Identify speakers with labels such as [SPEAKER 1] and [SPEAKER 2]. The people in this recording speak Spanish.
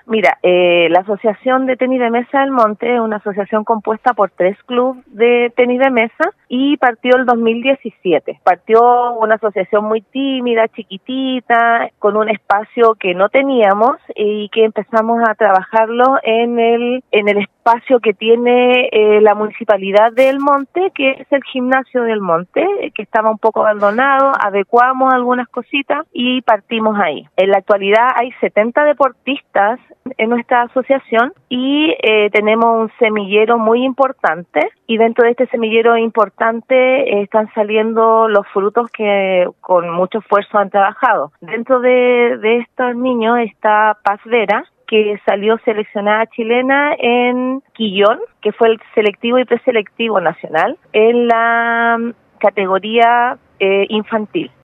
[SPEAKER 1] Mira, la Asociación de Tenis de Mesa del Monte es una asociación compuesta por 3 clubes de tenis de mesa y partió el 2017. Partió una asociación muy tímida, chiquitita, con un espacio que no teníamos y que empezamos a trabajarlo en el espacio que tiene la Municipalidad del Monte, que es el Gimnasio del Monte, que estaba un poco abandonado, adecuamos algunas cositas y partimos ahí. En la actualidad hay 70 deportistas en nuestra asociación y tenemos un semillero muy importante, y dentro de este semillero importante están saliendo los frutos que con mucho esfuerzo han trabajado. Dentro de estos niños está Paz Vera, que salió seleccionada chilena en Quillón, que fue el selectivo y preselectivo nacional, en la categoría infantil.